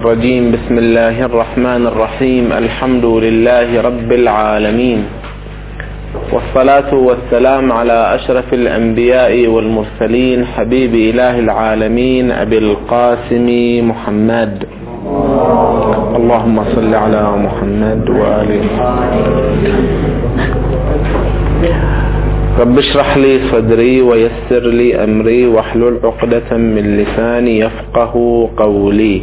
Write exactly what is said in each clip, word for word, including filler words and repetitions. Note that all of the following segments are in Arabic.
الرجيم. بسم الله الرحمن الرحيم. الحمد لله رب العالمين، والصلاة والسلام على أشرف الأنبياء والمرسلين، حبيب إله العالمين أبي القاسم محمد. اللهم صل على محمد وآله. رب اشرح لي صدري ويسر لي أمري واحلل عقدة من لساني يفقه قولي.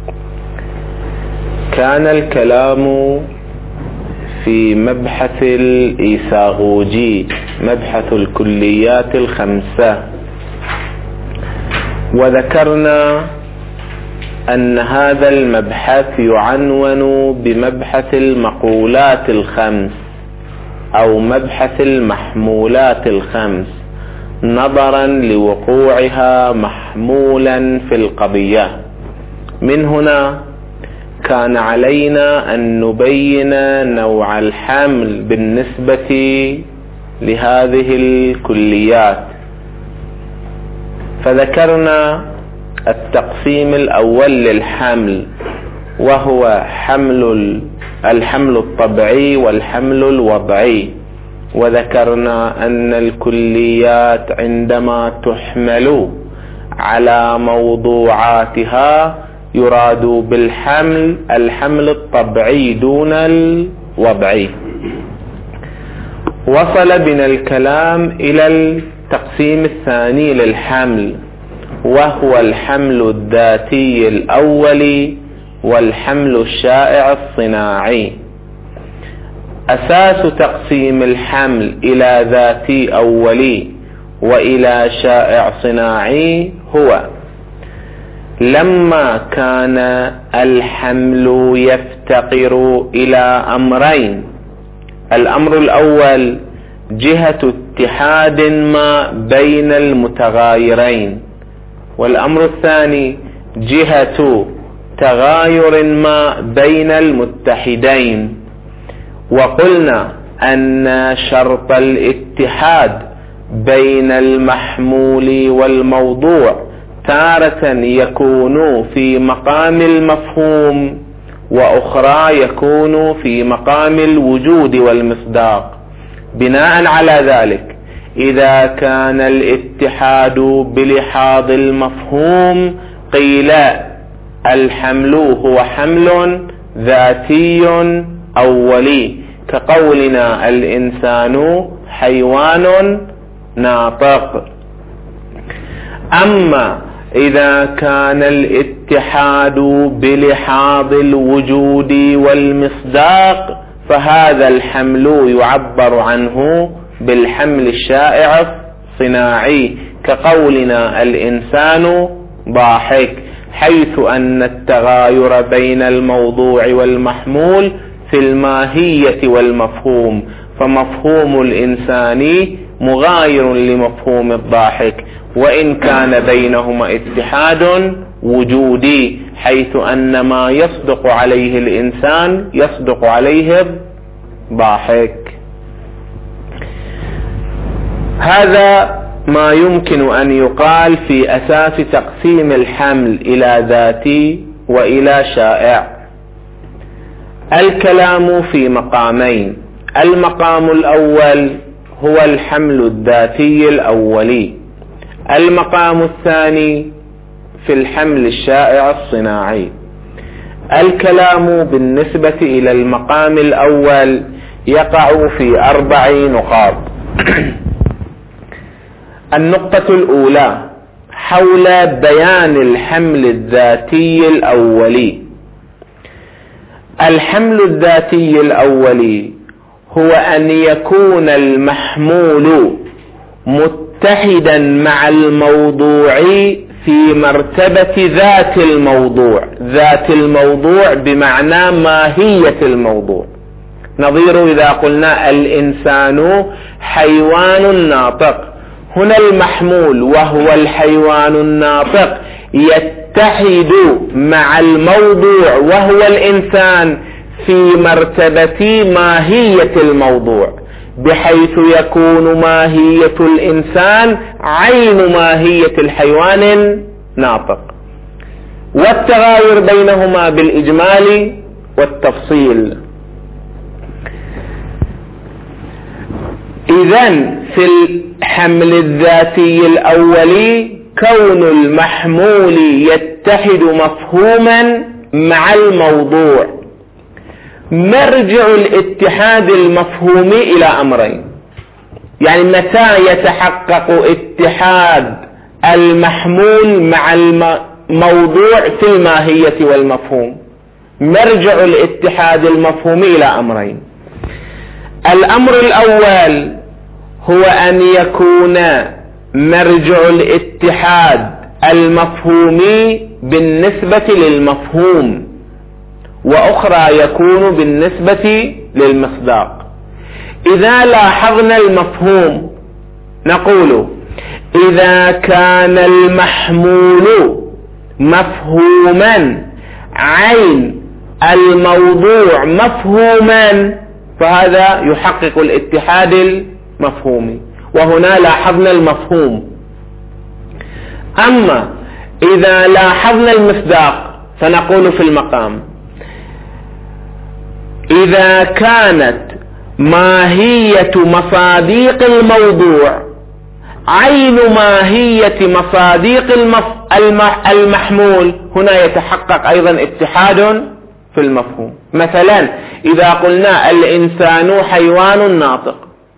كان الكلام في مبحث الإيساغوجي، مبحث الكليات الخمسة، وذكرنا أن هذا المبحث يعنون بمبحث المقولات الخمس أو مبحث المحمولات الخمس، نظرا لوقوعها محمولا في القضية. من هنا كان علينا أن نبين نوع الحمل بالنسبة لهذه الكليات، فذكرنا التقسيم الأول للحمل، وهو حمل الحمل الطبيعي والحمل الوضعي. وذكرنا أن الكليات عندما تحمل على موضوعاتها يراد بالحمل الحمل الطبيعي دون الوضعي. وصل بنا الكلام إلى التقسيم الثاني للحمل، وهو الحمل الذاتي الأولي والحمل الشائع الصناعي. أساس تقسيم الحمل إلى ذاتي أولي وإلى شائع صناعي هو لما كان الحمل يفتقر إلى أمرين: الأمر الأول جهة اتحاد ما بين المتغايرين، والأمر الثاني جهة تغاير ما بين المتحدين. وقلنا أن شرط الاتحاد بين المحمول والموضوع تارة يكون في مقام المفهوم، وأخرى يكون في مقام الوجود والمصداق. بناء على ذلك، إذا كان الاتحاد بلحاظ المفهوم قيل الحمل هو حمل ذاتي أولي، كقولنا الإنسان حيوان ناطق. أما إذا كان الاتحاد بلحاظ الوجود والمصداق فهذا الحمل يعبر عنه بالحمل الشائع الصناعي، كقولنا الإنسان ضاحك، حيث أن التغاير بين الموضوع والمحمول في الماهية والمفهوم، فمفهوم الإنسان مغاير لمفهوم الضاحك، وإن كان بينهما اتحاد وجودي، حيث أن ما يصدق عليه الإنسان يصدق عليه الضاحك. هذا ما يمكن أن يقال في أساس تقسيم الحمل إلى ذاتي وإلى شائع. الكلام في مقامين: المقام الأول هو الحمل الذاتي الأولي، المقام الثاني في الحمل الشائع الصناعي. الكلام بالنسبة إلى المقام الأول يقع في أربع نقاط. النقطة الأولى حول بيان الحمل الذاتي الأولي. الحمل الذاتي الأولي هو أن يكون المحمول متحدا مع الموضوع في مرتبة ذات الموضوع. ذات الموضوع بمعنى ماهية الموضوع. نظير إذا قلنا الإنسان حيوان ناطق، هنا المحمول وهو الحيوان الناطق يتحد مع الموضوع وهو الإنسان في مرتبة ماهية الموضوع، بحيث يكون ماهية الإنسان عين ماهية الحيوان الناطق. والتغاير بينهما بالإجمال والتفصيل. إذن في الحمل الذاتي الأولي كون المحمول يتحد مفهوما مع الموضوع. مرجع الاتحاد المفهومي إلى أمرين، يعني متى يتحقق اتحاد المحمول مع الموضوع في الماهية والمفهوم. مرجع الاتحاد المفهومي إلى أمرين. الأمر الأول هو أن يكون مرجع الاتحاد المفهومي بالنسبة للمفهوم، وأخرى يكون بالنسبة للمصداق. إذا لاحظنا المفهوم نقول إذا كان المحمول مفهوما عين الموضوع مفهوما فهذا يحقق الاتحاد المفهومي، وهنا لاحظنا المفهوم. أما إذا لاحظنا المصداق فنقول في المقام إذا كانت ماهية مصاديق الموضوع عين ماهية مصاديق المف... المح... المحمول هنا يتحقق أيضا اتحاد في المفهوم. مثلا إذا قلنا الإنسان حيوان ناطق،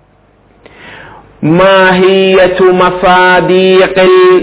ماهية مصاديق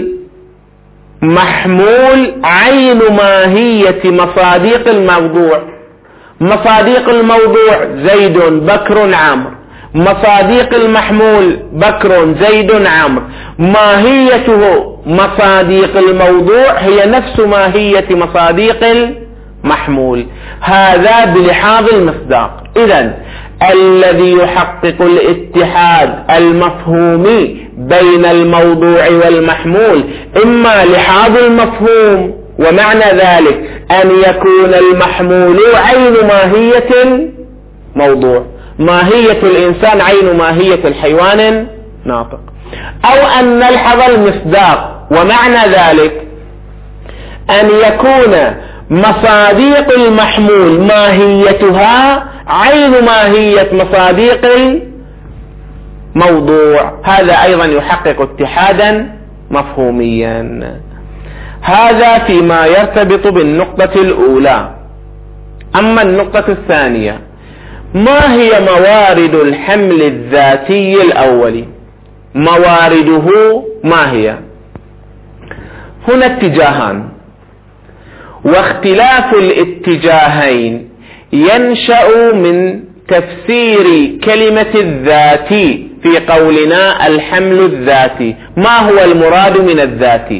المحمول عين ماهية مصاديق الموضوع. مصاديق الموضوع زيد بكر عمرو، مصاديق المحمول بكر زيد عمرو، ماهيته مصاديق الموضوع هي نفس ماهية مصاديق المحمول. هذا بلحاظ المصداق. إذن الذي يحقق الاتحاد المفهومي بين الموضوع والمحمول إما لحاظ المفهوم، ومعنى ذلك أن يكون المحمول عين ماهية الموضوع، ماهية الإنسان عين ماهية الحيوان ناطق، أو أن نلحظ المصداق، ومعنى ذلك أن يكون مصاديق المحمول ماهيتها عين ماهية مصاديق الموضوع. هذا أيضا يحقق اتحادا مفهوميا. هذا فيما يرتبط بالنقطة الأولى. أما النقطة الثانية، ما هي موارد الحمل الذاتي الأولي؟ موارده ما هي؟ هنا اتجاهان، واختلاف الاتجاهين ينشأ من تفسير كلمة الذاتي في قولنا الحمل الذاتي. ما هو المراد من الذاتي؟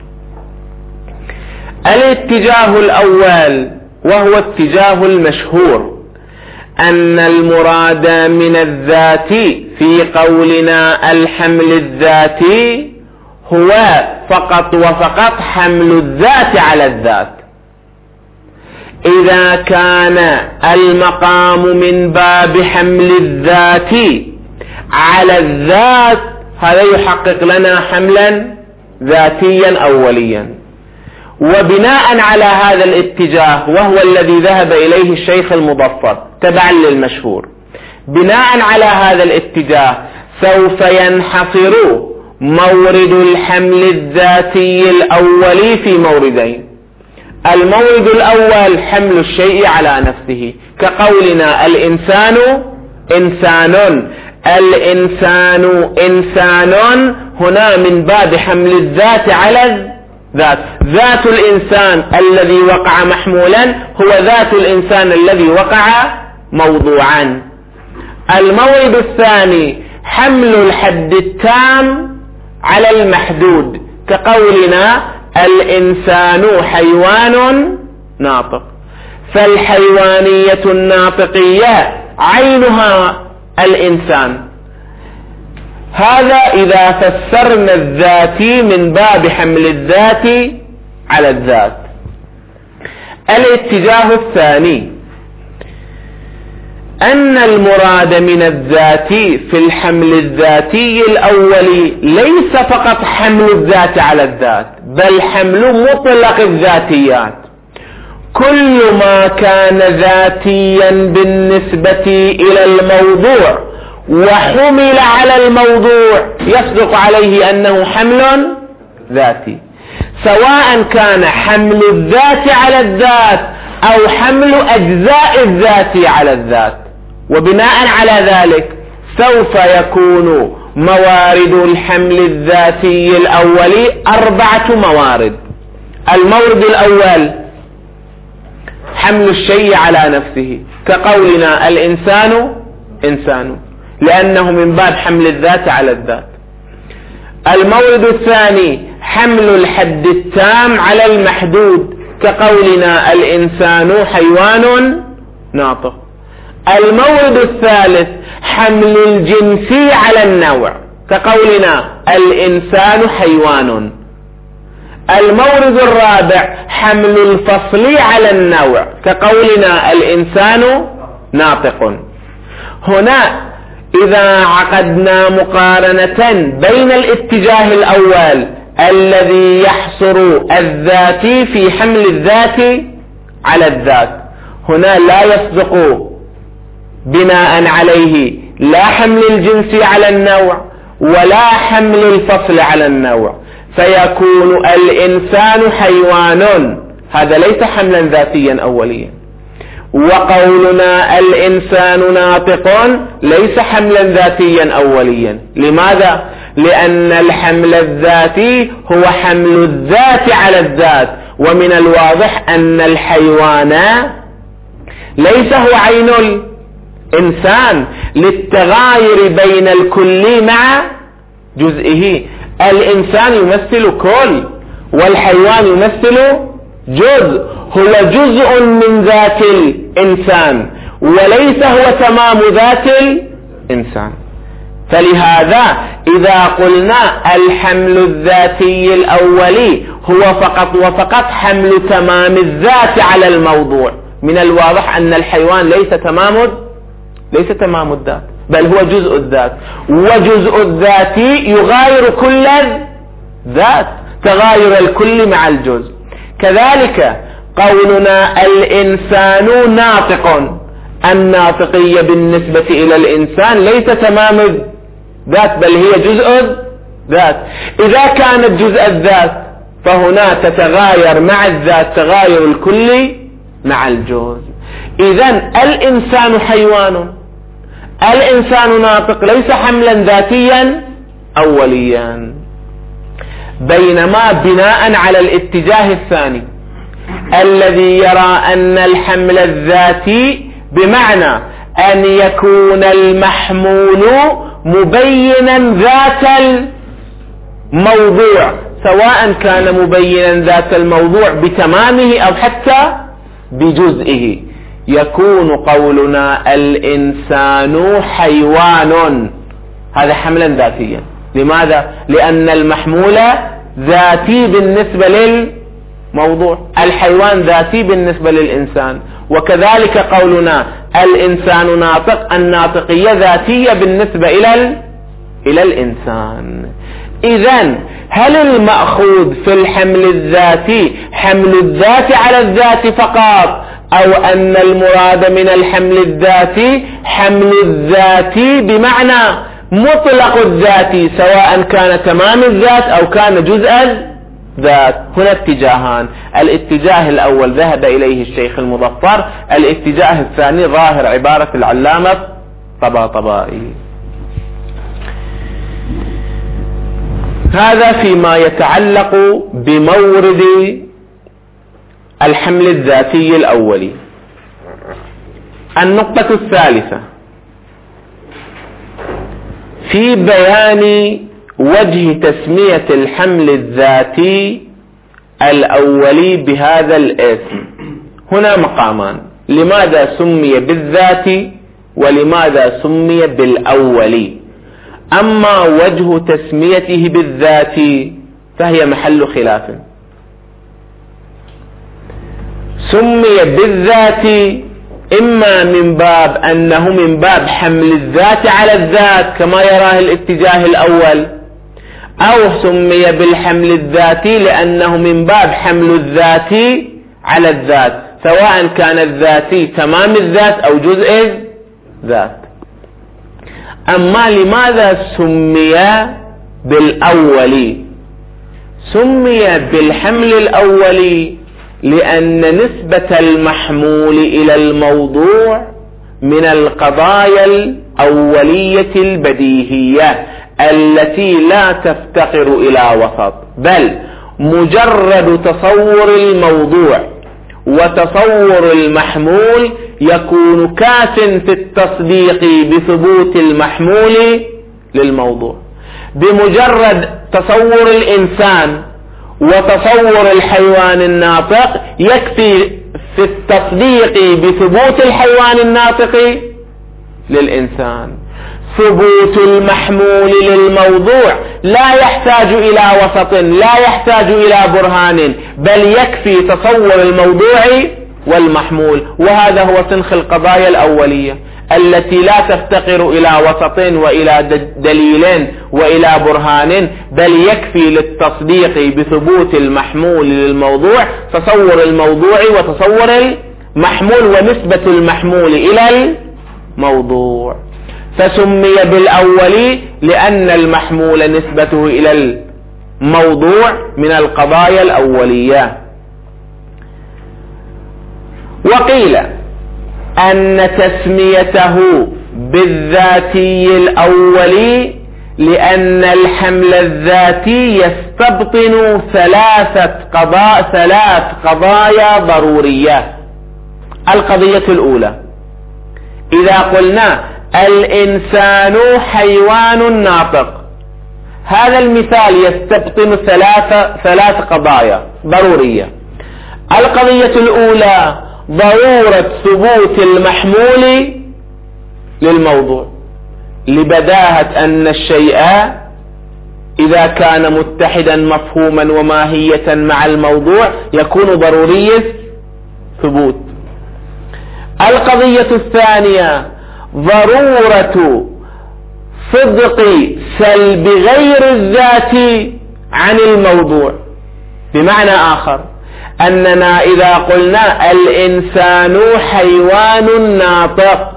الاتجاه الأول وهو اتجاه المشهور أن المراد من الذات في قولنا الحمل الذاتي هو فقط وفقط حمل الذات على الذات. إذا كان المقام من باب حمل الذات على الذات هذا يحقق لنا حملا ذاتيا أوليا. وبناء على هذا الاتجاه وهو الذي ذهب إليه الشيخ المظفر تبعا للمشهور، بناء على هذا الاتجاه سوف ينحصر مورد الحمل الذاتي الأولي في موردين. المورد الأول حمل الشيء على نفسه، كقولنا الإنسان إنسان، الإنسان إنسان هنا من باب حمل الذات على الذات. ذات الإنسان الذي وقع محمولا هو ذات الإنسان الذي وقع موضوعا. المورد الثاني حمل الحد التام على المحدود، كقولنا الإنسان حيوان ناطق، فالحيوانية الناطقية عينها الإنسان. هذا إذا فسرنا الذاتي من باب حمل الذات على الذات. الاتجاه الثاني أن المراد من الذاتي في الحمل الذاتي الأولي ليس فقط حمل الذات على الذات، بل حمل مطلق الذاتيات. كل ما كان ذاتيا بالنسبة إلى الموضوع وحمل على الموضوع يصدق عليه أنه حمل ذاتي، سواء كان حمل الذات على الذات أو حمل أجزاء الذات على الذات. وبناء على ذلك سوف يكون موارد الحمل الذاتي الأولي أربعة موارد. المورد الأول حمل الشيء على نفسه، كقولنا الإنسان إنسان، لأنه من باب حمل الذات على الذات. المورد الثاني حمل الحد التام على المحدود، كقولنا الإنسان حيوان ناطق. المورد الثالث حمل الجنسي على النوع، كقولنا الإنسان حيوان. المورد الرابع حمل الفصل على النوع، كقولنا الإنسان ناطق. هنا إذا عقدنا مقارنة بين الاتجاه الأول الذي يحصر الذاتي في حمل الذات على الذات، هنا لا يصدق بناء عليه لا حمل الجنس على النوع ولا حمل الفصل على النوع، فيكون الإنسان حيوان، هذا ليس حملا ذاتيا أوليا. وقولنا الإنسان ناطق ليس حملا ذاتيا أوليا. لماذا؟ لأن الحمل الذاتي هو حمل الذات على الذات، ومن الواضح أن الحيوان ليس هو عين الإنسان للتغاير بين الكل مع جزئه. الإنسان يمثل كل والحيوان يمثل جزء، هو جزء من ذات الإنسان وليس هو تمام ذات الإنسان. فلهذا إذا قلنا الحمل الذاتي الأولي هو فقط وفقط حمل تمام الذات على الموضوع، من الواضح أن الحيوان ليس تمام ليس تمام الذات، بل هو جزء الذات، وجزء الذات يغاير كل الذات، تغاير الكل مع الجزء. كذلك قولنا الإنسان ناطق، الناطقية بالنسبة إلى الإنسان ليس تمام الذات بل هي جزء الذات. إذا كانت جزء الذات فهنا تتغاير مع الذات تغاير الكل مع الجزء. إذن الإنسان حيوان، الإنسان ناطق ليس حملا ذاتيا أوليا. بينما بناء على الاتجاه الثاني الذي يرى أن الحمل الذاتي بمعنى أن يكون المحمول مبينا ذات الموضوع، سواء كان مبينا ذات الموضوع بتمامه أو حتى بجزئه، يكون قولنا الإنسان حيوان هذا حملا ذاتيا. لماذا؟ لأن المحمول ذاتي بالنسبة للموضوع، الحيوان ذاتي بالنسبة للإنسان. وكذلك قولنا الإنسان ناطق، الناطقية ذاتية بالنسبة إلى إلى الإنسان. إذن هل المأخوذ في الحمل الذاتي حمل الذات على الذات فقط، أو أن المراد من الحمل الذاتي حمل الذاتي بمعنى مطلق الذاتي سواء كان تمام الذات أو كان جزء الذات؟ هنا اتجاهان، الاتجاه الأول ذهب إليه الشيخ المظفر، الاتجاه الثاني ظاهر عبارة العلامة طباطبائي. هذا فيما يتعلق بمورد الحمل الذاتي الأولي. النقطة الثالثة في بيان وجه تسمية الحمل الذاتي الأولي بهذا الاسم. هنا مقامان، لماذا سمي بالذاتي ولماذا سمي بالأولي؟ أما وجه تسميته بالذاتي فهي محل خلاف. سمي بالذاتي إما من باب أنه من باب حمل الذات على الذات كما يراه الاتجاه الأول، أو سمي بالحمل الذاتي لأنه من باب حمل الذاتي على الذات، سواء كان الذاتي تمام الذات أو جزء الذات. أما لماذا سمي بالأولي؟ سمي بالحمل الأولي لأن نسبة المحمول إلى الموضوع من القضايا الأولية البديهية التي لا تفتقر إلى وسط، بل مجرد تصور الموضوع وتصور المحمول يكون كاف في التصديق بثبوت المحمول للموضوع. بمجرد تصور الإنسان وتصور الحيوان الناطق يكفي في التصديق بثبوت الحيوان الناطق للإنسان. ثبوت المحمول للموضوع لا يحتاج إلى وسط، لا يحتاج إلى برهان، بل يكفي تصور الموضوع والمحمول. وهذا هو سنخ القضايا الأولية التي لا تفتقر إلى وسط وإلى دليل وإلى برهان، بل يكفي للتصديق بثبوت المحمول للموضوع تصور الموضوع وتصور المحمول ونسبة المحمول إلى الموضوع. فسمي بالأول لأن المحمول نسبته إلى الموضوع من القضايا الأولية. وقيل أن تسميته بالذاتي الأولي لأن الحمل الذاتي يستبطن ثلاثة قضاء ثلاث قضايا ضرورية. القضية الأولى، إذا قلنا الإنسان حيوان ناطق، هذا المثال يستبطن ثلاث ثلاث قضايا ضرورية. القضية الأولى ضرورة ثبوت المحمول للموضوع، لبداهة أن الشيء إذا كان متحدا مفهوما وماهية مع الموضوع يكون ضروري ثبوت. القضية الثانية ضرورة صدق سلب غير الذات عن الموضوع، بمعنى آخر أننا إذا قلنا الإنسان حيوان ناطق،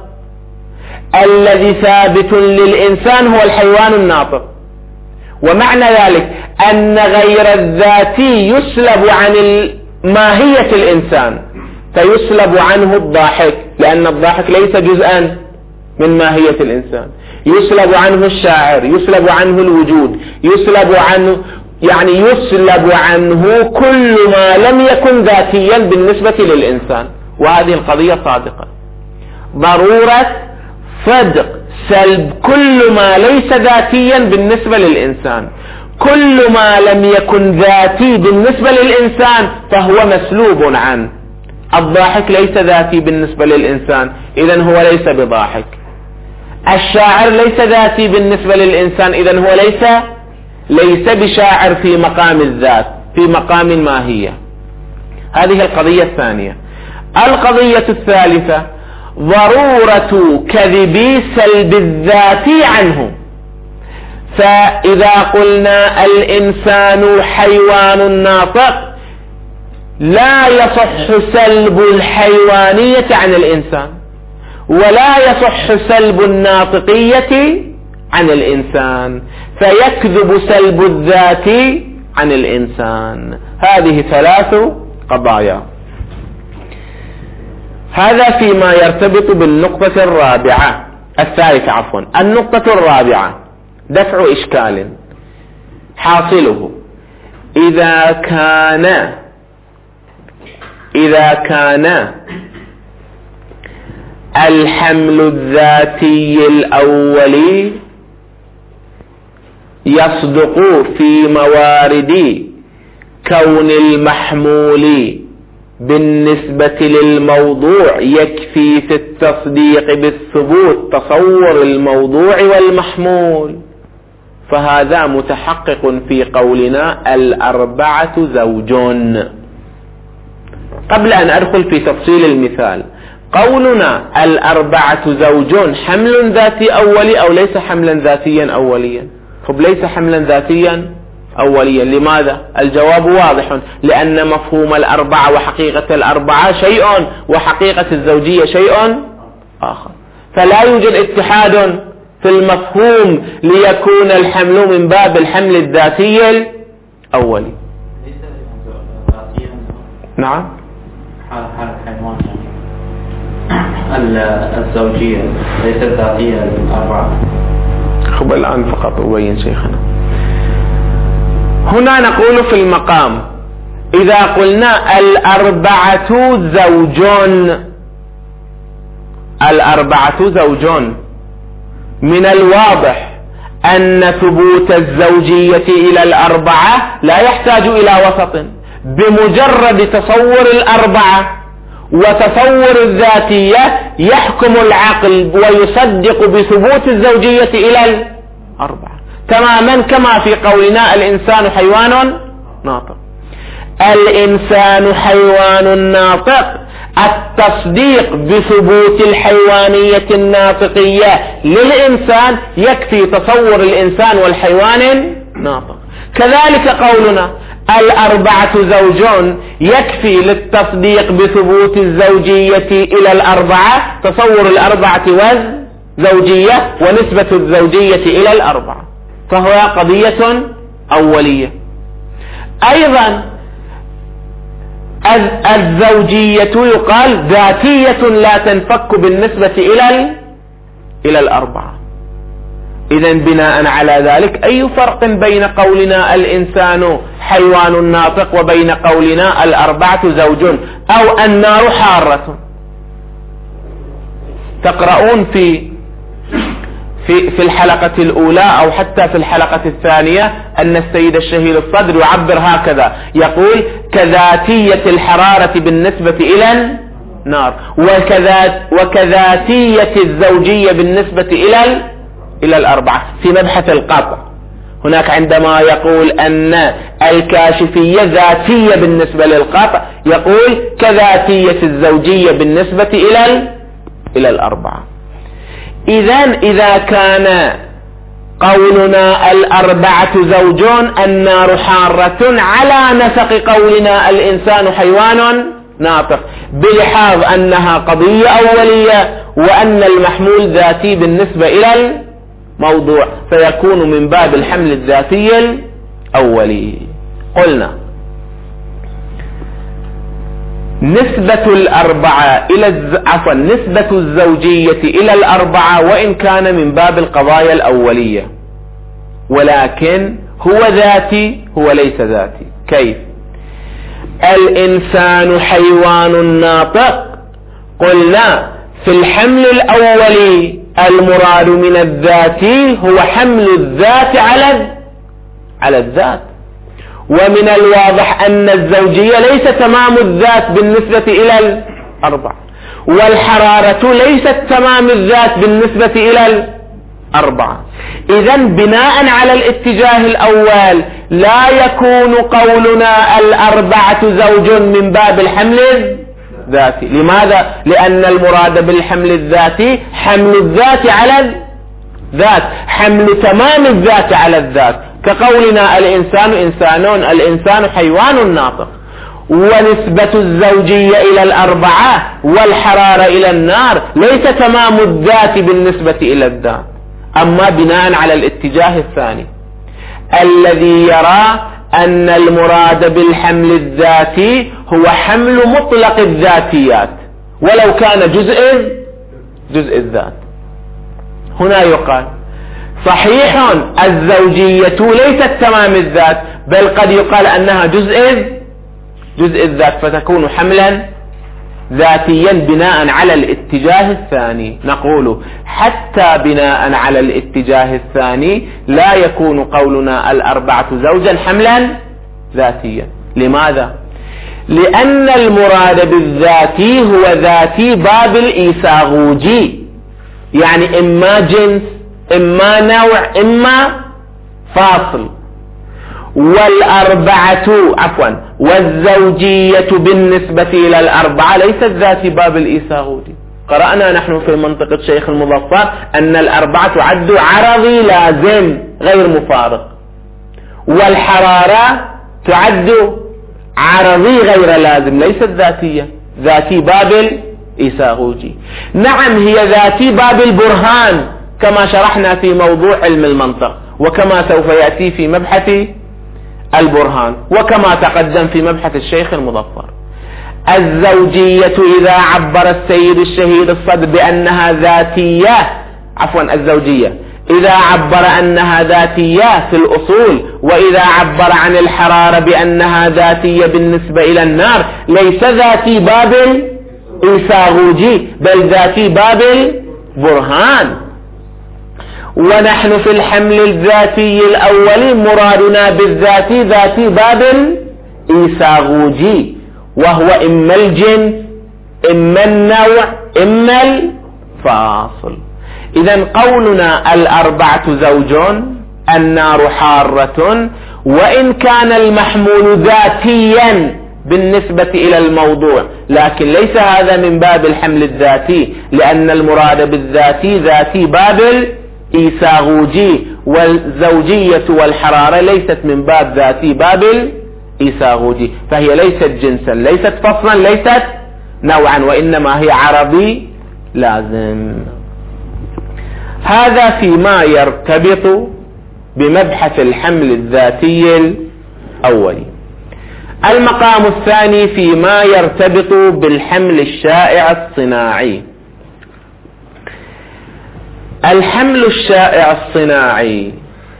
الذي ثابت للإنسان هو الحيوان الناطق، ومعنى ذلك أن غير الذاتي يسلب عن ماهية الإنسان، فيسلب عنه الضاحك لأن الضاحك ليس جزءا من ماهية الإنسان، يسلب عنه الشاعر، يسلب عنه الوجود، يسلب عنه يعني يسلب عنه كل ما لم يكن ذاتيا بالنسبة للإنسان. وهذه القضية صادقة، ضرورة صدق سلب كل ما ليس ذاتيا بالنسبة للإنسان. كل ما لم يكن ذاتي بالنسبة للإنسان فهو مسلوب عنه. الضاحك ليس ذاتي بالنسبة للإنسان، إذن هو ليس بضاحك. الشاعر ليس ذاتي بالنسبة للإنسان، إذن هو ليس ليس بشاعر في مقام الذات، في مقام الماهية. هذه القضية الثانية. القضية الثالثة ضرورة كذب سلب الذات عنه. فإذا قلنا الإنسان حيوان ناطق لا يصح سلب الحيوانية عن الإنسان، ولا يصح سلب الناطقية عن الإنسان، فيكذب سلب الذات عن الإنسان. هذه ثلاث قضايا. هذا فيما يرتبط بالنقطة الرابعة الثالثة عفوا. النقطة الرابعة دفع إشكال، حاصله إذا كان إذا كان الحمل الذاتي الأولي يصدق في موارد كون المحمول بالنسبة للموضوع يكفي في التصديق بالثبوت تصور الموضوع والمحمول، فهذا متحقق في قولنا الأربعة زوجون. قبل أن أدخل في تفصيل المثال قولنا الأربعة زوجون حمل ذاتي أولي أو ليس حملا ذاتيا أوليا؟ طب ليس حملا ذاتيا أوليا. لماذا؟ الجواب واضح، لأن مفهوم الأربعة وحقيقة الأربعة شيء وحقيقة الزوجية شيء آخر، فلا يوجد اتحاد في المفهوم ليكون الحمل من باب الحمل الذاتي الأولي. نعم. حال حال الحيوان الزوجية ليست ذاتية للأربعة. خب الآن فقط أبين شيخنا. هنا نقول في المقام إذا قلنا الأربعة زوجون، الأربعة زوجون، من الواضح أن ثبوت الزوجية إلى الأربعة لا يحتاج إلى وسط، بمجرد تصور الأربعة وتصور الذاتية يحكم العقل ويصدق بثبوت الزوجية إلى الأربعة، تماما كما في قولنا الإنسان حيوان ناطق. الإنسان حيوان ناطق، التصديق بثبوت الحيوانية الناطقية للإنسان يكفي تصور الإنسان والحيوان ناطق. كذلك قولنا الأربعة زوجون يكفي للتصديق بثبوت الزوجية إلى الأربعة تصور الأربعة والزوجية ونسبة الزوجية إلى الأربعة، فهو قضية أولية. أيضا الزوجية يقال ذاتية لا تنفك بالنسبة إلى إلى الأربعة. إذن بناء على ذلك أي فرق بين قولنا الإنسان حيوان ناطق وبين قولنا الأربعة زوجون أو النار حارة؟ تقرؤون في في في الحلقة الأولى أو حتى في الحلقة الثانية أن السيد الشهيد الصدر يعبر هكذا، يقول كذاتية الحرارة بالنسبة إلى النار وكذا وكذاتية الزوجية بالنسبة إلى إلى الأربعة في مبحث القطع. هناك عندما يقول أن الكاشفية ذاتية بالنسبة للقطع يقول كذاتية الزوجية بالنسبة إلى إلى الأربعة. إذن إذا كان قولنا الأربعة زوجون النار حارة على نسق قولنا الإنسان حيوان ناطق، بلحاظ أنها قضية أولية وأن المحمول ذاتي بالنسبة إلى الموضوع، فيكون من باب الحمل الذاتي الأولي. قلنا نسبة الأربعة إلى عفوا نسبة الزوجية إلى الأربعة وإن كان من باب القضايا الأولية، ولكن هو ذاتي هو ليس ذاتي. كيف؟ الإنسان حيوان ناطق، قلنا في الحمل الأولي المراد من الذاتي هو حمل الذات على على الذات، ومن الواضح أن الزوجية ليس تمام الذات بالنسبة إلى الأربعة، والحرارة ليست تمام الذات بالنسبة إلى الأربعة. إذن بناء على الاتجاه الأول لا يكون قولنا الأربعة زوج من باب الحمل الذاتي. لماذا؟ لأن المراد بالحمل الذاتي حمل الذات على الذات، حمل تمام الذات على الذات، كقولنا الإنسان إنسانون، الإنسان حيوان ناطق، ونسبة الزوجية إلى الأربعة والحرارة إلى النار ليس تمام الذات بالنسبة إلى الذات. أما بناء على الاتجاه الثاني الذي يرى أن المراد بالحمل الذاتي هو حمل مطلق الذاتيات ولو كان جزء جزء الذات، هنا يقال صحيح الزوجية ليست تمام الذات، بل قد يقال أنها جزء جزء الذات، فتكون حملا ذاتيا بناء على الاتجاه الثاني. نقول حتى بناء على الاتجاه الثاني لا يكون قولنا الأربعة زوجا حملا ذاتيا. لماذا؟ لأن المراد بالذاتي هو ذاتي باب الإيساغوجي، يعني إما جنس إما نوع إما فاصل، والأربعة عفوا والزوجية بالنسبة إلى الأربعة ليست ذات باب الإيساغودي. قرأنا نحن في منطقة شيخ المظفر أن الأربعة تعد عرضي لازم غير مفارق، والحرارة تعد عرضي غير لازم ليست ذاتية، ذاتي باب الإيساغودي. نعم هي ذاتي باب البرهان كما شرحنا في موضوع علم المنطق، وكما سوف يأتي في مبحث البرهان، وكما تقدم في مبحث الشيخ المظفر. الزوجية إذا عبر السيد الشهيد الصدر بأنها ذاتية عفوا الزوجية إذا عبر أنها ذاتية في الأصول، وإذا عبر عن الحرارة بأنها ذاتية بالنسبة إلى النار، ليس ذاتي باب الإيساغودي بل ذاتي باب البرهان. ونحن في الحمل الذاتي الأولي مرادنا بالذاتي ذاتي باب الإيساغودي، وهو إما الجنس إما النوع إما الفاصل. إذن قولنا الأربعة زوج، النار حارة، وإن كان المحمول ذاتيا بالنسبة إلى الموضوع، لكن ليس هذا من باب الحمل الذاتي، لأن المراد بالذاتي ذاتي باب الإيساغودي، والزوجية والحرارة ليست من باب ذاتي باب الإيساغودي، فهي ليست جنسا ليست فصلا ليست نوعا، وإنما هي عرضي لازم. هذا فيما يرتبط بمبحث الحمل الذاتي الأولي. المقام الثاني فيما يرتبط بالحمل الشائع الصناعي. الحمل الشائع الصناعي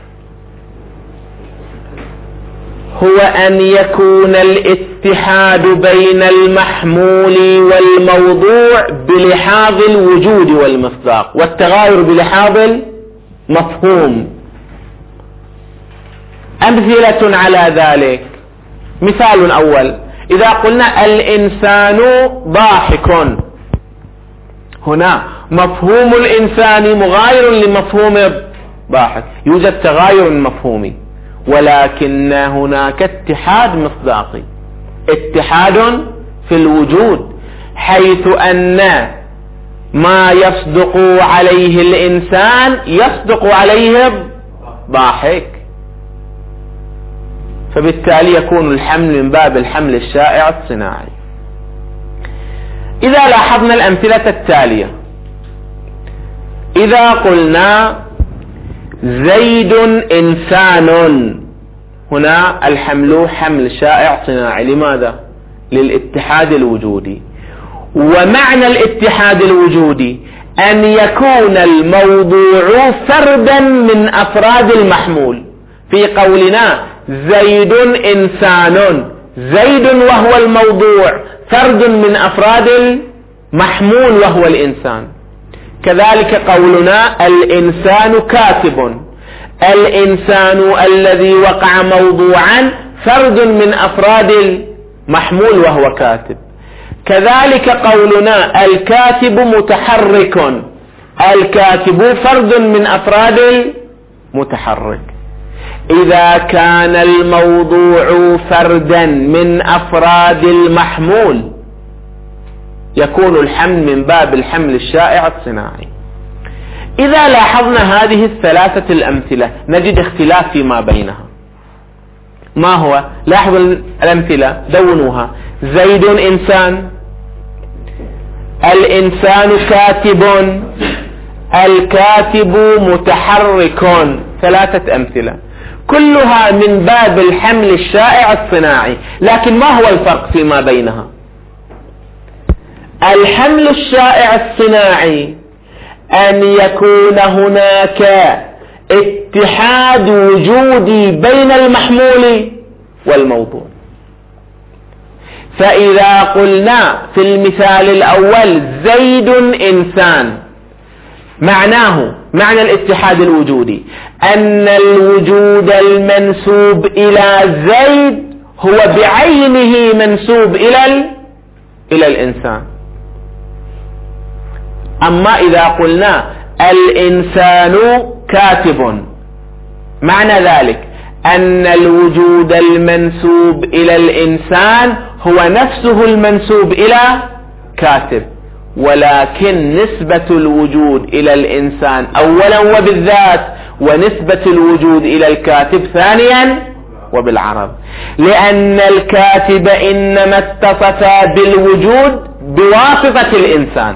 هو أن يكون الاتحاد بين المحمول والموضوع بلحاظ الوجود والمصداق، والتغاير بلحاظ المفهوم. أمثلة على ذلك: مثال أول، إذا قلنا الإنسان ضاحك، هنا مفهوم الإنسان مغاير لمفهوم الضاحك، يوجد تغاير مفهومي، ولكن هناك اتحاد مصداقي، اتحاد في الوجود، حيث أن ما يصدق عليه الإنسان يصدق عليه الضاحك، فبالتالي يكون الحمل من باب الحمل الشائع الصناعي. إذا لاحظنا الأمثلة التالية: إذا قلنا زيد إنسان، هنا الحمل حمل شائع صناعي. لماذا؟ للاتحاد الوجودي. ومعنى الاتحاد الوجودي أن يكون الموضوع فردا من أفراد المحمول. في قولنا زيد إنسان، زيد وهو الموضوع فرد من أفراد المحمول وهو الإنسان. كذلك قولنا الإنسان كاتب، الإنسان الذي وقع موضوعا فرد من أفراد المحمول وهو كاتب. كذلك قولنا الكاتب متحرك، الكاتب فرد من أفراد المتحرك. إذا كان الموضوع فردا من أفراد المحمول يكون الحمل من باب الحمل الشائع الصناعي. إذا لاحظنا هذه الثلاثة الأمثلة نجد اختلاف فيما بينها. ما هو؟ لاحظوا الأمثلة، دونوها: زيد إنسان، الإنسان كاتب، الكاتب متحرك. ثلاثة أمثلة كلها من باب الحمل الشائع الصناعي، لكن ما هو الفرق فيما بينها؟ الحمل الشائع الصناعي أن يكون هناك اتحاد وجودي بين المحمول والموضوع. فإذا قلنا في المثال الأول زيد إنسان، معناه معنى الاتحاد الوجودي أن الوجود المنسوب إلى زيد هو بعينه منسوب إلى إلى الإنسان. أما إذا قلنا الإنسان كاتب، معنى ذلك أن الوجود المنسوب إلى الإنسان هو نفسه المنسوب إلى كاتب، ولكن نسبة الوجود إلى الإنسان أولا وبالذات، ونسبة الوجود إلى الكاتب ثانيا وبالعرض، لأن الكاتب إنما اتصف بالوجود بواسطة الإنسان.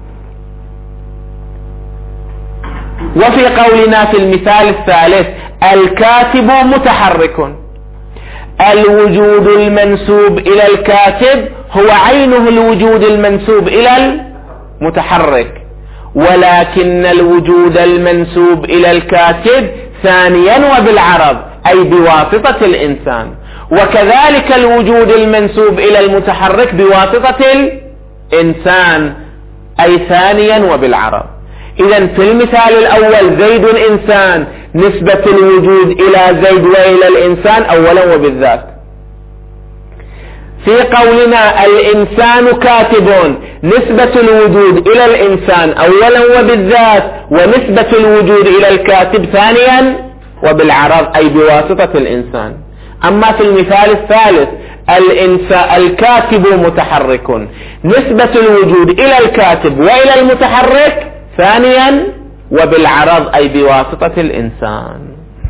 وفي قولنا في المثال الثالث الكاتب متحرك، الوجود المنسوب إلى الكاتب هو عينه الوجود المنسوب إلى المتحرك، ولكن الوجود المنسوب إلى الكاتب ثانيا وبالعرض أي بواسطة الإنسان، وكذلك الوجود المنسوب إلى المتحرك بواسطة الإنسان أي ثانيا وبالعرض. إذن في المثال الأول زيد إنسان، نسبة الوجود إلى زيد وإلى الإنسان أولا وبالذات. في قولنا الإنسان كاتب، نسبة الوجود إلى الإنسان أولا وبالذات، ونسبة الوجود إلى الكاتب ثانيا وبالعرض أي بواسطة الإنسان. أما في المثال الثالث الإنسان الكاتب متحرك، نسبة الوجود إلى الكاتب وإلى المتحرك ثانيا وبالعرض أي بواسطة الإنسان.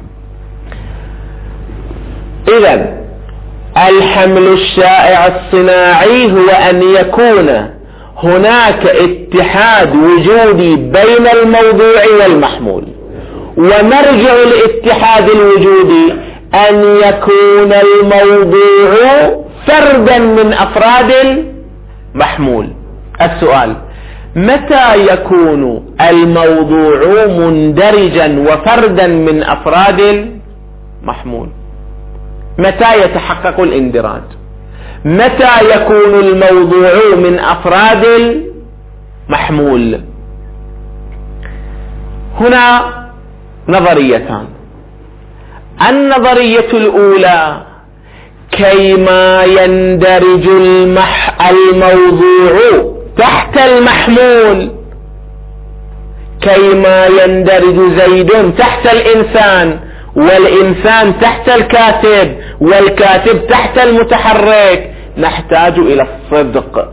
إذن الحمل الشائع الصناعي هو أن يكون هناك اتحاد وجودي بين الموضوع والمحمول، ومرجع الاتحاد الوجودي أن يكون الموضوع فردا من أفراد المحمول. السؤال: متى يكون الموضوع مندرجا وفردا من أفراد المحمول؟ متى يتحقق الاندراج؟ متى يكون الموضوع من أفراد المحمول؟ هنا نظريتان. النظرية الأولى: كيما يندرج المح الموضوع تحت المحمول، كيما يندرج زيد تحت الإنسان، والإنسان تحت الكاتب، والكاتب تحت المتحرك، نحتاج إلى الصدق.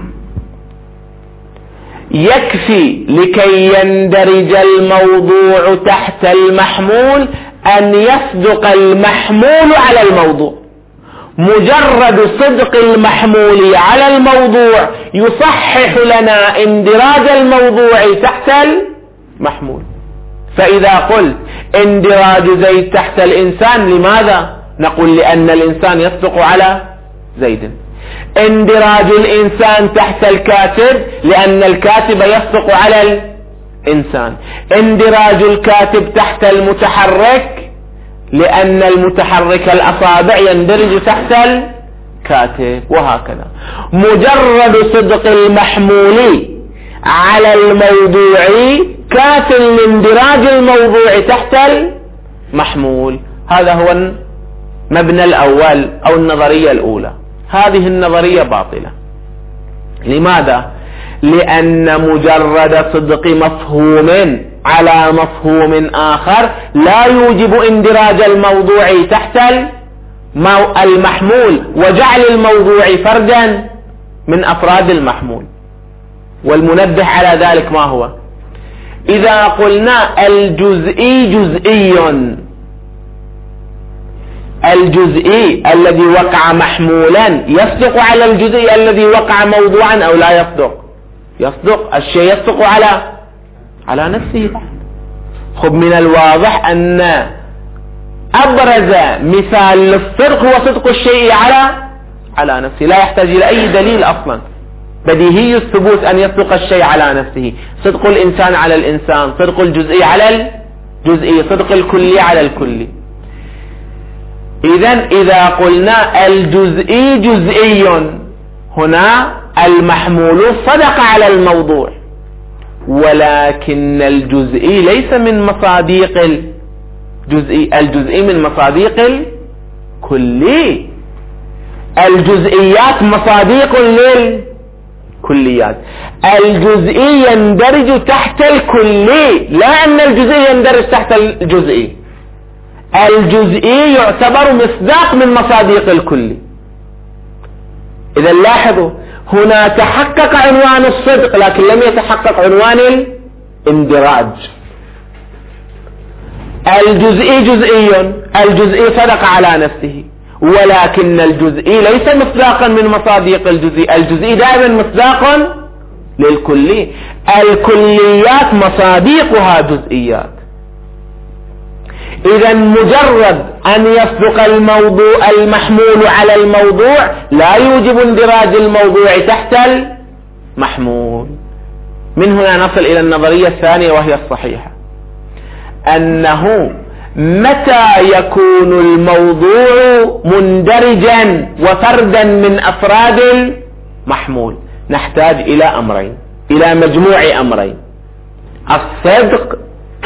يكفي لكي يندرج الموضوع تحت المحمول أن يصدق المحمول على الموضوع. مجرد صدق المحمول على الموضوع يصحح لنا اندراج الموضوع تحت المحمول. فإذا قلت اندراج زيد تحت الإنسان، لماذا؟ نقول لأن الإنسان يصدق على زيد. اندراج الإنسان تحت الكاتب لأن الكاتب يصدق على الإنسان. اندراج الكاتب تحت المتحرك لأن المتحرك الأصابع يندرج تحت الكاتب، وهكذا. مجرد صدق المحمول على الموضوع كاف لاندراج الموضوع تحت المحمول. هذا هو المبنى الأول أو النظرية الأولى. هذه النظرية باطلة. لماذا؟ لأن مجرد صدق مفهوم على مفهوم آخر لا يوجب اندراج الموضوع تحت المحمول وجعل الموضوع فردا من أفراد المحمول. والمنبه على ذلك ما هو؟ إذا قلنا الجزئي جزئي، الجزئي الذي وقع محمولا يصدق على الجزئي الذي وقع موضوعا أو لا يصدق؟ يصدق. الشيء يصدق على على نفسه. خب من الواضح أن أبرز مثال للصدق هو صدق الشيء على على نفسه، لا يحتاج إلى أي دليل أصلا. بديهي الثبوت أن يصدق الشيء على نفسه. صدق الإنسان على الإنسان، صدق الجزئي على الجزئي، صدق الكلي على الكلي. إذن إذا قلنا الجزئي جزئي، هنا المحمول صدق على الموضوع، ولكن الجزئي ليس من مصاديق الجزئي، الجزئي من مصاديق الكلي. الجزئيات مصاديق للكليات. الجزئي يندرج تحت الكلي، لا أن الجزئي يندرج تحت الجزئي. الجزئي يعتبر مصداق من مصادق الكلي. إذا لاحظوا هنا تحقق عنوان الصدق لكن لم يتحقق عنوان الاندراج. الجزئي جزئي، الجزئي صدق على نفسه، ولكن الجزئي ليس مصداقا من مصادق الجزئي. الجزئي دائما مصداق للكلي. الكليات مصادقها جزئيات. إذا مجرد أن يصدق الموضوع المحمول على الموضوع لا يوجب اندراج الموضوع تحت المحمول. من هنا نصل إلى النظرية الثانية وهي الصحيحة، أنه متى يكون الموضوع مندرجا وفردا من أفراد المحمول؟ نحتاج إلى أمرين، إلى مجموع أمرين: الصدق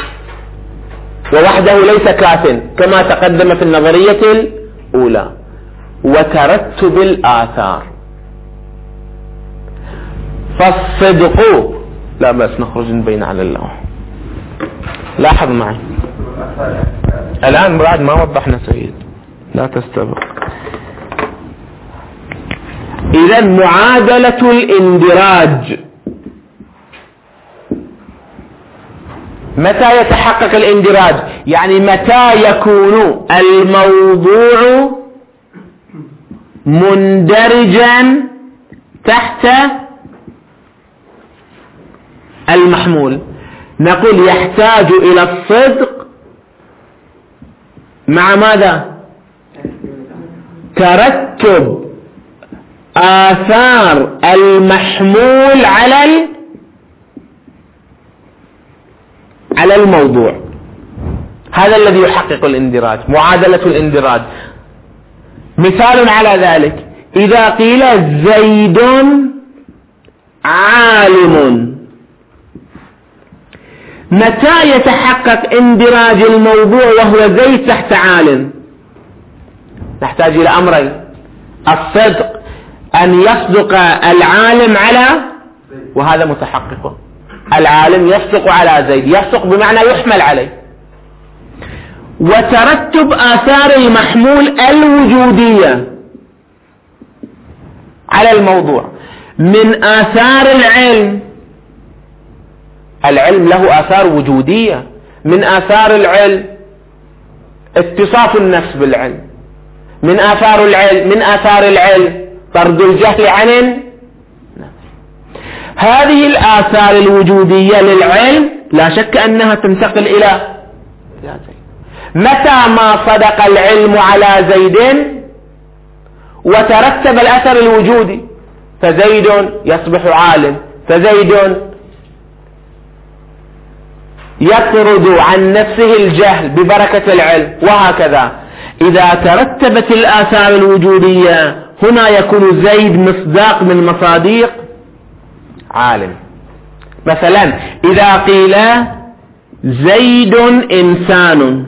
ووحده ليس كاف كما تقدم في النظرية الأولى، وترتب الآثار. فالصدق لا بس نخرج نبين على اللوح. لاحظ معي الآن بعد ما وضحنا سيد لا تستبق. إذا معادلة الاندراج، متى يتحقق الاندراج؟ يعني متى يكون الموضوع مندرجا تحت المحمول. نقول يحتاج إلى الصدق مع ماذا؟ ترتب آثار المحمول على على الموضوع. هذا الذي يحقق الاندراج، معادلة الاندراج. مثال على ذلك: إذا قيل زيد عالم، متى يتحقق اندراج الموضوع وهو زيد تحت عالم؟ نحتاج إلى أمرين: الصدق، أن يصدق العالم على، وهذا متحقق، العالم يصدق على زيد، يصدق بمعنى يحمل عليه. وترتب آثار المحمول الوجودية على الموضوع. من آثار العلم، العلم له آثار وجودية. من آثار العلم اتصاف النفس بالعلم. من آثار العلم من آثار العلم طرد الجهل عن النفس. هذه الآثار الوجودية للعلم لا شك أنها تنتقل إلى زيد. متى ما صدق العلم على زيد وترتب الأثر الوجودي، فزيد يصبح عالم، فزيد يطرد عن نفسه الجهل ببركة العلم، وهكذا. إذا ترتبت الآثار الوجودية هنا يكون زيد مصداق من مصادق عالم. مثلا إذا قيل زيد إنسان،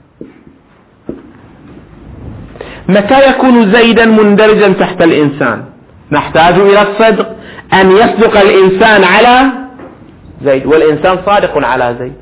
متى يكون زيدا مندرجا تحت الإنسان؟ نحتاج إلى الصدق، أن يصدق الإنسان على زيد، والإنسان صادق على زيد.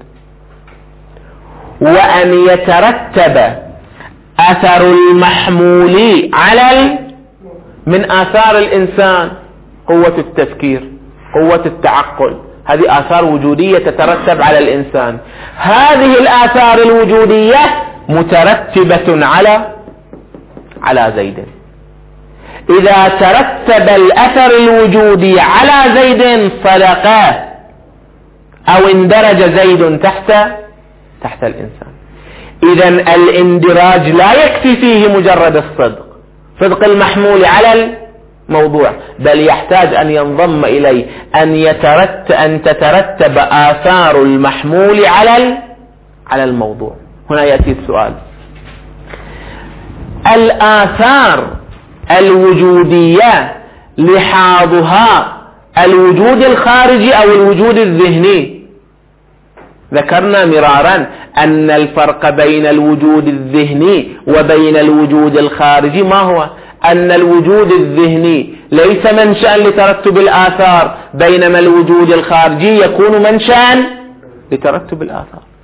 وأن يترتب أثر المحمول على من آثار الإنسان قوة التفكير، قوة التعقل، هذه آثار وجودية تترتب على الإنسان. هذه الآثار الوجودية مترتبة على على زيد. إذا ترتب الأثر الوجودي على زيد صدق أو اندرج زيد تحت تحت الإنسان. إذن الاندراج لا يكفي فيه مجرد الصدق، صدق المحمول على الموضوع، بل يحتاج أن ينضم إليه أن يترتب أن تترتب آثار المحمول على على الموضوع. هنا يأتي السؤال: الآثار الوجودية لحاظها الوجود الخارجي أو الوجود الذهني؟ ذكرنا مرارا أن الفرق بين الوجود الذهني وبين الوجود الخارجي ما هو؟ أن الوجود الذهني ليس منشأ لترتب الآثار، بينما الوجود الخارجي يكون منشأ لترتب الآثار.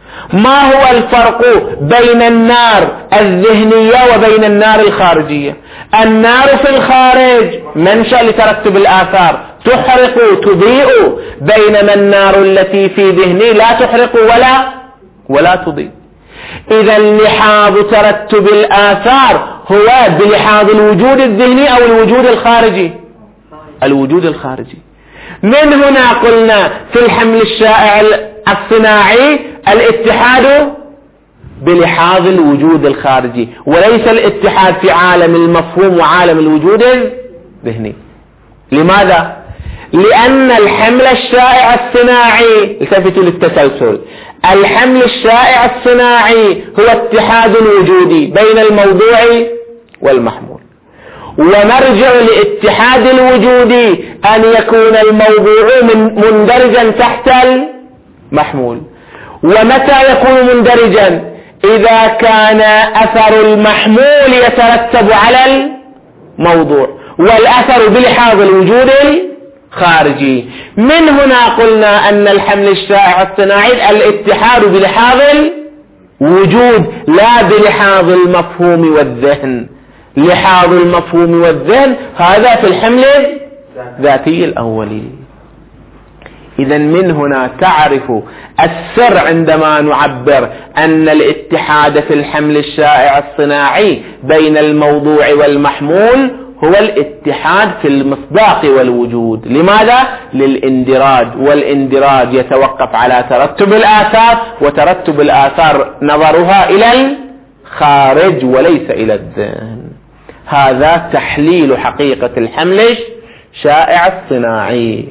ما هو الفرق بين النار الذهنية وبين النار الخارجية؟ النار في الخارج منشأ لترتب الآثار، تحرق تضيء، بينما النار التي في ذهني لا تحرق ولا ولا تضيء. إذا لحاظ ترتب الآثار هو بلحاظ الوجود الذهني أو الوجود الخارجي؟ الوجود الخارجي. من هنا قلنا في الحمل الشائع الصناعي الاتحاد بلحاظ الوجود الخارجي، وليس الاتحاد في عالم المفهوم وعالم الوجود الذهني. لماذا؟ لأن الحمل الشائع الصناعي، التفتوا للتسلسل، الحمل الشائع الصناعي هو اتحاد الوجودي بين الموضوع والمحمول، ومرجع لاتحاد الوجودي أن يكون الموضوع من مندرجا تحت المحمول. ومتى يكون مندرجا؟ إذا كان أثر المحمول يترتب على الموضوع والأثر بلحاظ الوجود الخارجي. من هنا قلنا أن الحمل الشائع الصناعي الاتحاد بلحاظ الوجود لا بلحاظ المفهوم والذهن. لحاظ المفهوم والذهن هذا في الحمل الذاتي الأولي. إذا من هنا تعرف السر عندما نعبر أن الاتحاد في الحمل الشائع الصناعي بين الموضوع والمحمول هو الاتحاد في المصداق والوجود. لماذا؟ للاندراج، والاندراج يتوقف على ترتب الآثار، وترتب الآثار نظرها إلى الخارج وليس إلى الذهن. هذا تحليل حقيقة الحمل الشائع الصناعي.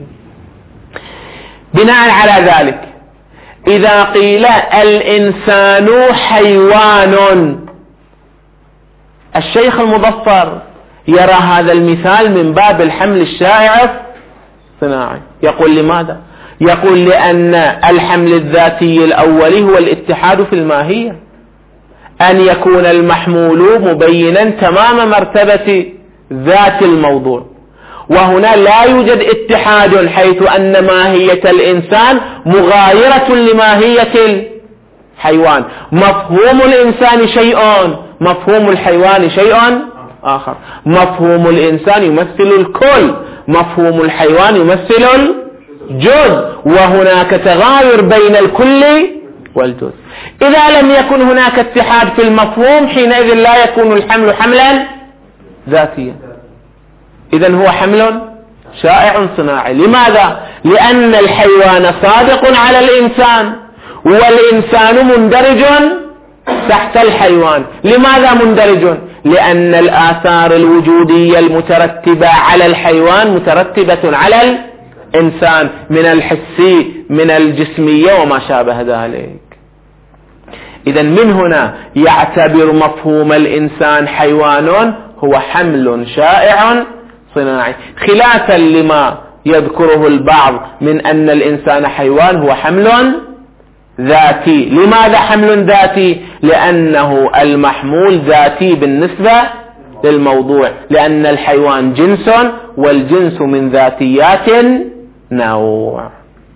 بناء على ذلك إذا قيل الإنسان حيوان، الشيخ المظفر يرى هذا المثال من باب الحمل الشائع الصناعي. يقول لماذا؟ يقول لأن الحمل الذاتي الأولي هو الاتحاد في الماهية، أن يكون المحمول مبينا تمام مرتبة ذات الموضوع، وهنا لا يوجد اتحاد حيث أن ماهية الإنسان مغايرة لماهية الحيوان. مفهوم الإنسان شيء، مفهوم الحيوان شيء آخر. مفهوم الإنسان يمثل الكل، مفهوم الحيوان يمثل الجزء، وهناك تغاير بين الكل والجزء. إذا لم يكن هناك اتحاد في المفهوم حينئذ لا يكون الحمل حملا ذاتيا، إذن هو حمل شائع صناعي. لماذا؟ لأن الحيوان صادق على الإنسان، والإنسان مندرج تحت الحيوان. لماذا مندرج؟ لأن الآثار الوجودية المترتبة على الحيوان مترتبة على الإنسان من الحسي من الجسمية وما شابه ذلك. إذن من هنا يعتبر مفهوم الإنسان حيوان هو حمل شائع صناعي، خلافا لما يذكره البعض من أن الإنسان حيوان هو حمل ذاتي. لماذا حمل ذاتي؟ لأنه المحمول ذاتي بالنسبة للموضوع، لأن الحيوان جنس، والجنس من ذاتيات نوع.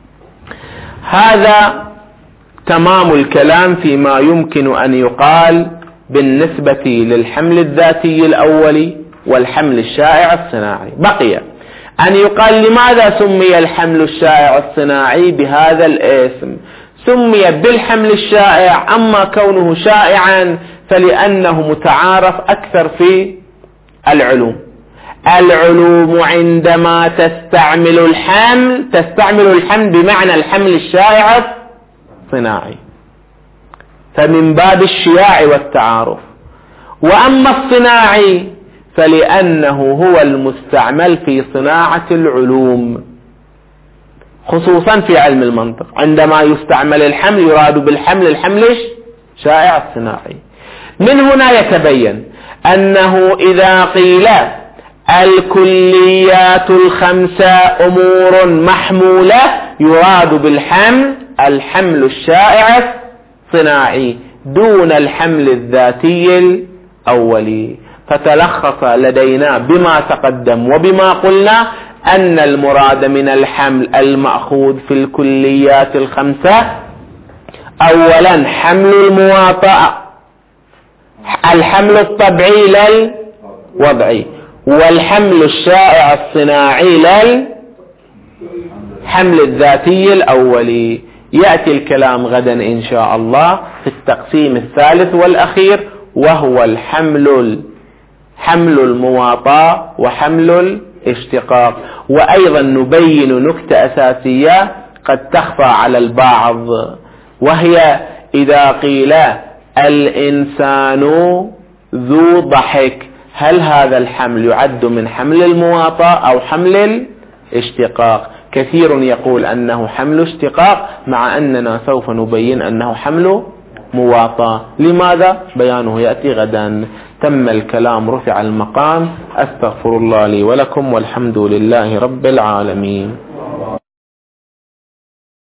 هذا تمام الكلام فيما يمكن أن يقال بالنسبة للحمل الذاتي الأولي والحمل الشائع الصناعي. بقي أن يقال لماذا سمي الحمل الشائع الصناعي بهذا الاسم؟ سمي بالحمل الشائع أما كونه شائعا فلأنه متعارف أكثر في العلوم. العلوم عندما تستعمل الحمل تستعمل الحمل بمعنى الحمل الشائع الصناعي، فمن باب الشياع والتعارف. وأما الصناعي فلأنه هو المستعمل في صناعة العلوم، خصوصا في علم المنطق. عندما يستعمل الحمل يراد بالحمل الحمل الشائع الصناعي. من هنا يتبين أنه إذا قيل الكليات الخمسة أمور محمولة يراد بالحمل الحمل الشائع الصناعي دون الحمل الذاتي الأولي. فتلخص لدينا بما تقدم وبما قلنا أن المراد من الحمل المأخوذ في الكليات الخمسة أولا حمل المواطأة، الحمل الطبيعي للوضعي، والحمل الشائع الصناعي للحمل الذاتي الأولي. يأتي الكلام غدا إن شاء الله في التقسيم الثالث والأخير، وهو الحمل حمل المواطأة وحمل الاشتقاق. وأيضا نبين نكتة أساسية قد تخفى على البعض، وهي إذا قيل الإنسان ذو ضحك، هل هذا الحمل يعد من حمل المواطأة أو حمل الاشتقاق؟ كثير يقول أنه حمل اشتقاق، مع أننا سوف نبين أنه حمل مواطأة. لماذا؟ بيانه يأتي غدا. تم الكلام، رفع المقام. أستغفر الله لي ولكم، والحمد لله رب العالمين.